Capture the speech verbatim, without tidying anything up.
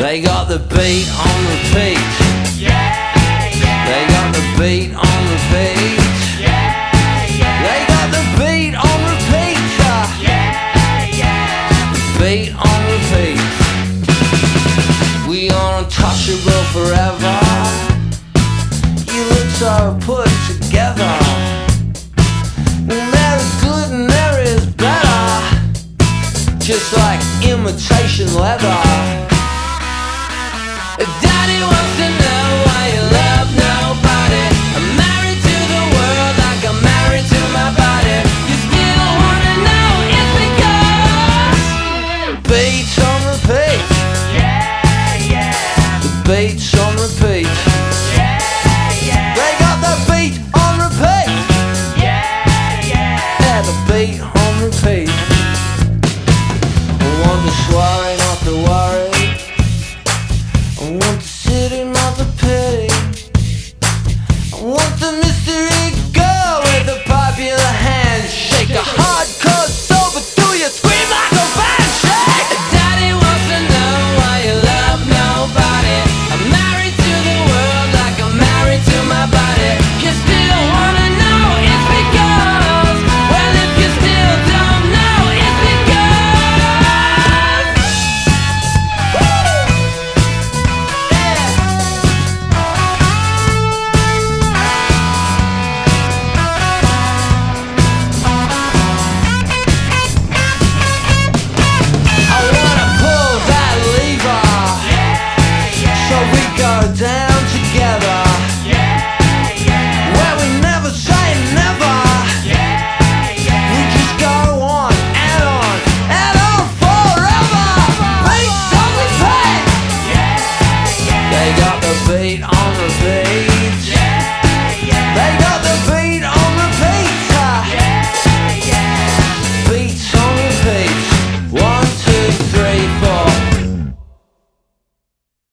They got the beat on repeat. Yeah, yeah. They got the beat on repeat. Yeah, yeah. They got the beat on repeat. Yeah, yeah. Beat on repeat. We are untouchable forever. You look so put together. And there is good and there is better. Just like imitation leather. Daddy wants to know why you love nobody. I'm married to the world like I'm married to my body. You still wanna know it's because beats on repeat. Yeah, yeah. The beats on